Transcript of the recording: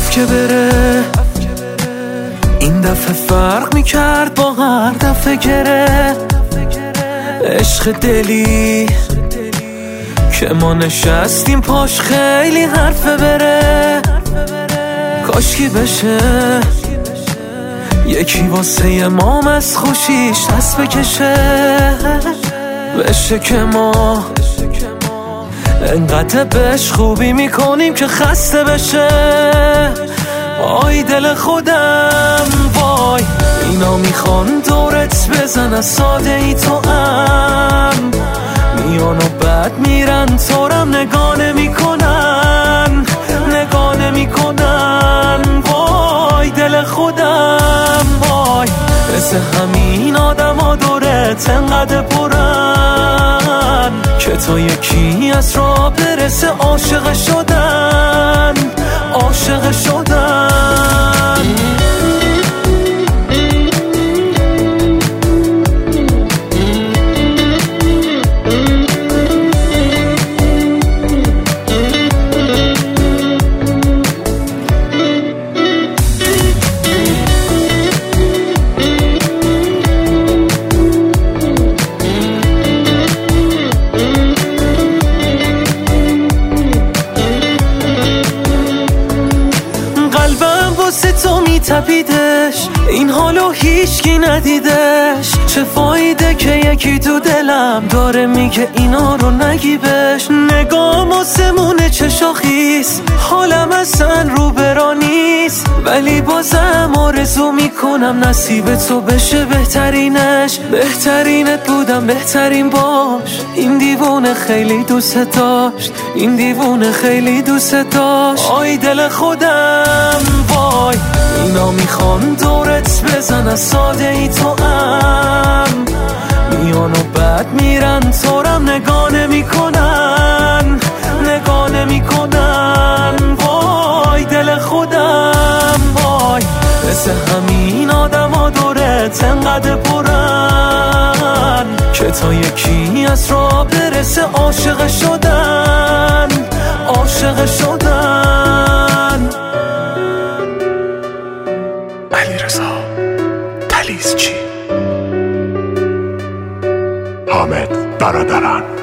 رفت که بره، این دفعه فرق میکرد با هر دفعه گره. عشق دلی که ما نشستیم پاش خیلی حرفه بره. کاشکی بشه یکی واسه ما از خوشیش دست بکشه، بشه که ما انقدر بهش خوبی میکنیم که خسته بشه. آی دل خودم وای، اینا میخوان دورت بزنن ساده ای تو هم میان و بعد میرن تورم نگاه نمیکنن، نگاه نمیکنن. وای دل خودم وای، مثل همین آدم ها دورت انقدر پرن که تا یکی از راه برسه عاشق شدن، عاشق شدن. واسه تو میتپیدش، این حالو هیچکی ندیدش. چه فایده که یکی تو دلم داره میگه اینا رو نگی بهش. نگام آسمونه چه شاخیست، حالم اصلا رو برا نیست، ولی بازم آرزو میکنم نصیب تو بشه بهترینش. بهترینت بودم بهترین باش، این دیوونه خیلی دوست داشت، این دیوونه خیلی دوست داشت. آی دل خودم وای، اینا میخوان دورت بزنن ساده ای تو هم میان و بعد میرن تورم نگاه نمیکنن، نگاه نمیکنن. وای دل خودم وای، مثل همین آدم ها دورت انقدر پرن که تا یکی از راه برسه عاشق شدن، عاشق شدن. علیرضا تلیزچی، حامد برادران.